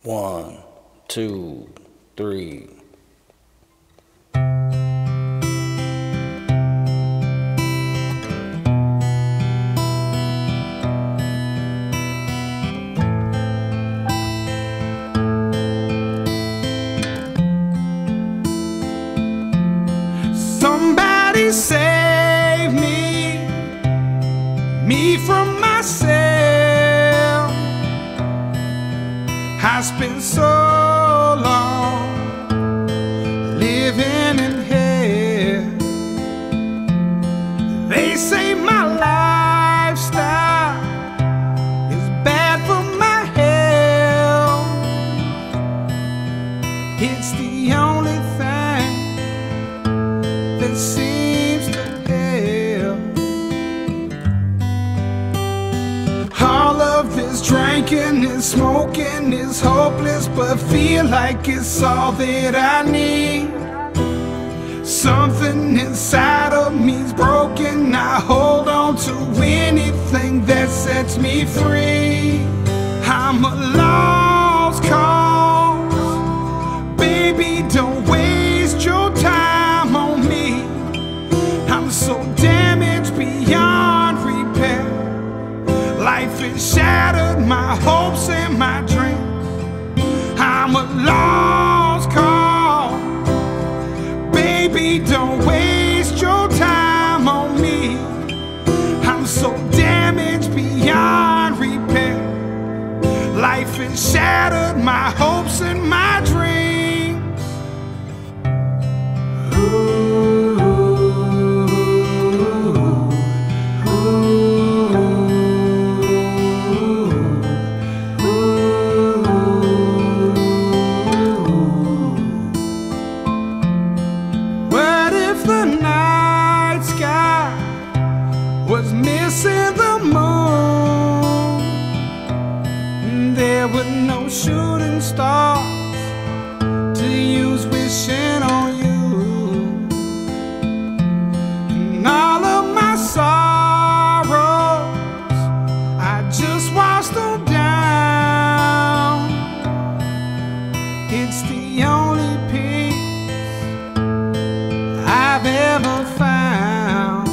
One, two, three. Somebody save me from myself. I spent so long living in hell. They say my lifestyle is bad for my health. It's the only thing that seems to help. All of this drinking and smoking is hopeless, but feel like it's all that I need. Something inside of me's broken. I hold on to anything that sets me free. I'm a lost cause. Baby, don't waste your time on me. I'm so damaged beyond repair. Life has shattered my hopes and my dreams. I'm a lost cause. Baby, don't waste your time on me. I'm so damaged beyond repair. Life has shattered my hopes and my dreams. The night sky was missing the moon. There were no shooting stars to use wishing on you. And all of my sorrows, I just washed them down. It's the only peace I've ever found.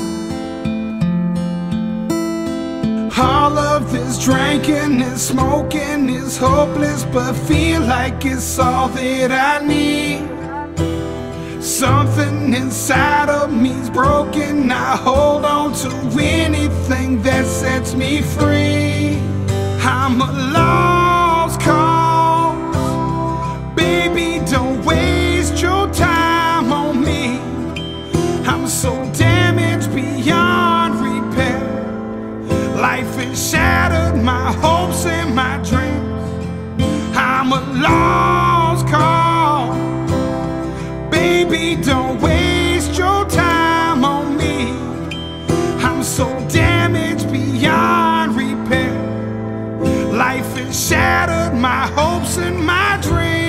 All of this drinking and smoking is hopeless, but feel like it's all that I need. Something inside of me's broken. I hold on to anything that sets me free. I'm a lost cause. Baby, don't waste your time on me. I'm so damaged beyond repair. Life has shattered my hopes and my dreams. I'm a lost cause. Baby, don't waste your time on me. I'm so damaged beyond repair. Life has shattered my hopes and my dreams.